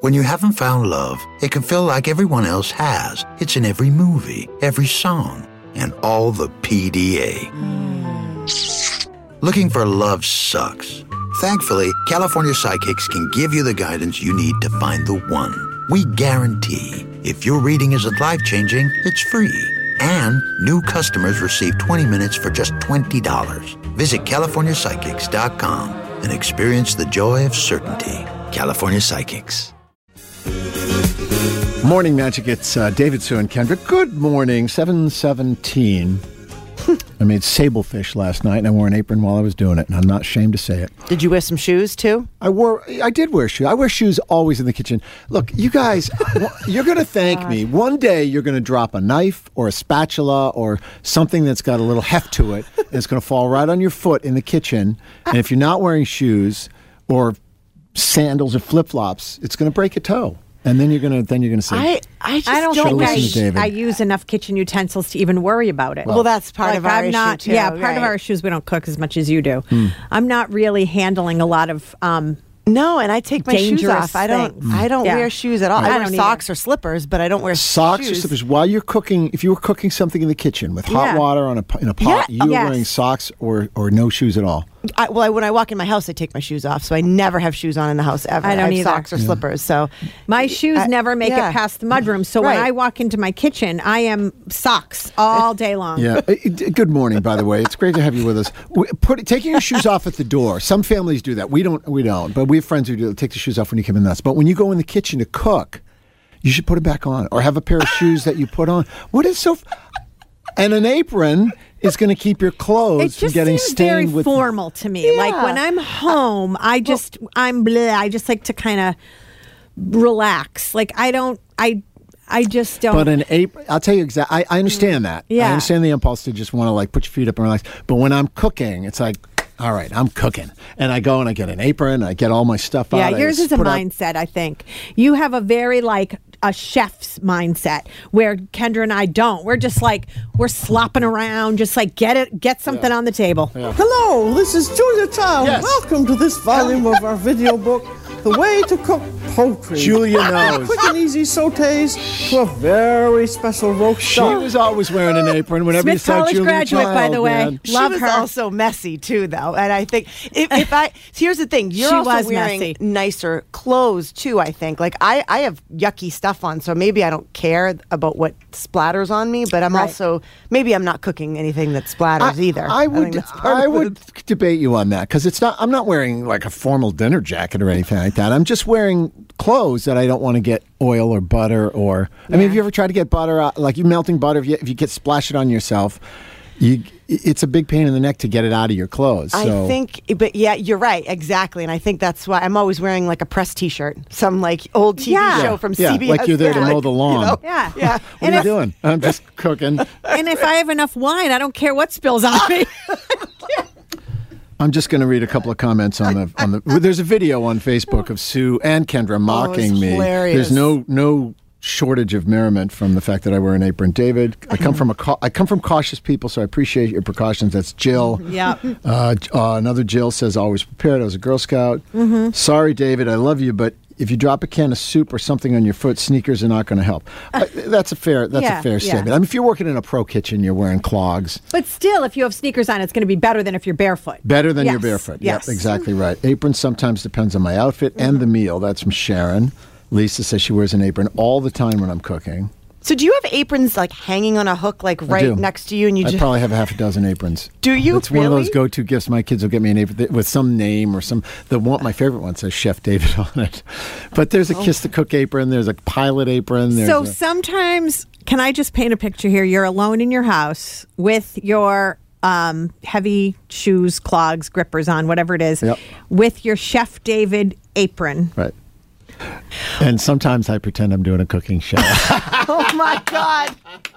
When you haven't found love, it can feel like everyone else has. It's in every movie, every song, and all the PDA. Looking for love sucks. Thankfully, California Psychics can give you the guidance you need to find the one. We guarantee if your reading isn't life-changing, it's free. And new customers receive 20 minutes for just $20. Visit CaliforniaPsychics.com and experience the joy of certainty. California Psychics. Morning Magic, it's David, Sue, and Kendra. Good morning, 7:17. I made sablefish last night, and I wore an apron while I was doing it, and I'm not ashamed to say it. Did you wear some shoes, too? I did wear shoes. I wear shoes always in the kitchen. Look, you guys, you're going to thank me. One day, you're going to drop a knife or a spatula or something that's got a little heft to it, and it's going to fall right on your foot in the kitchen, and if you're not wearing shoes or sandals or flip-flops, it's going to break a toe. And then you're gonna say, I don't think I use enough kitchen utensils to even worry about it. Well, that's part of our issue too. Yeah, part of our issues, we don't cook as much as you do. I'm not really handling a lot of no, and I take my shoes off. I don't Yeah. wear shoes at all. I I don't wear socks or slippers, but I don't wear socks shoes. or slippers while you're cooking. If you were cooking something in the kitchen with hot water in a pot, you were wearing socks or no shoes at all. When I walk in my house, I take my shoes off, so I never have shoes on in the house ever. I don't have either. socks or slippers. So my shoes never make it past the mudroom. So when I walk into my kitchen, I am socks all day long. Yeah. Good morning, by the way. It's great to have you with us. Taking your shoes off at the door. Some families do that. We don't. But we have friends who do take the shoes off when you come in the house. But when you go in the kitchen to cook, you should put them back on, or have a pair of shoes that you put on. What is so? And an apron is going to keep your clothes from getting stained with. It just seems very formal to me. Yeah. Like when I'm home, I just like to kind of relax. Like I just don't. But an apron, I'll tell you exactly. I understand that. Yeah. I understand the impulse to just want to like put your feet up and relax. But when I'm cooking, it's like, all right, I'm cooking. And I go and I get an apron, I get all my stuff out. Yeah, yours is a mindset, I think. You have a very like a chef's mindset where Kendra and I don't. We're just like, we're slopping around, just like get something on the table. Yeah. Hello, this is Julia Child. Yes. Welcome to this volume of our video book, The Way to Cook Poultry. Julia knows. Quick and easy sautés to a very special roast She duck. was always wearing an apron whenever you Smith saw College Julia graduate, Child, by the way. man. Love she was her. also messy too, though, and I think here's the thing: you're She also was wearing messy. nicer clothes too. I think, like I have yucky stuff on, so maybe I don't care about what splatters on me, but I'm also maybe I'm not cooking anything that splatters either. I think would that's part of it. debate you on that because I'm not wearing like a formal dinner jacket or anything like that. I'm just wearing clothes that I don't want to get oil or butter or. I mean, have you ever tried to get butter out, like you melting butter? If you get splash it on yourself, it's a big pain in the neck to get it out of your clothes. So. I think, but yeah, you're right, exactly, and I think that's why I'm always wearing like a press T-shirt, some like old TV show from CBS. Like you're there to mow the lawn. You know? Yeah. What are you doing? I'm just cooking. And if I have enough wine, I don't care what spills on me. I'm just going to read a couple of comments on the. There's a video on Facebook of Sue and Kendra mocking me. Hilarious. There's no shortage of merriment from the fact that I wear an apron. David, I come from cautious people, so I appreciate your precautions. That's Jill. Yep. Another Jill says always prepared. I was a Girl Scout. Sorry, David, I love you, but if you drop a can of soup or something on your foot, sneakers are not going to help. That's a fair statement. I mean, if you're working in a pro kitchen, you're wearing clogs. But still, if you have sneakers on, it's going to be better than if you're barefoot. Better than you're barefoot. Yes. Yep, exactly right. Apron sometimes depends on my outfit and the meal. That's from Sharon. Lisa says she wears an apron all the time when I'm cooking. So do you have aprons like hanging on a hook, like right next to you, and you I probably have a half a dozen aprons. Do you? It's one of those go-to gifts. My kids will get me an apron with some name or some. My favorite one says Chef David on it. But there's a Kiss the Cook apron. There's a pilot apron. So sometimes, can I just paint a picture here? You're alone in your house with your heavy shoes, clogs, grippers on, whatever it is, with your Chef David apron. Right. And sometimes I pretend I'm doing a cooking show. Oh my God.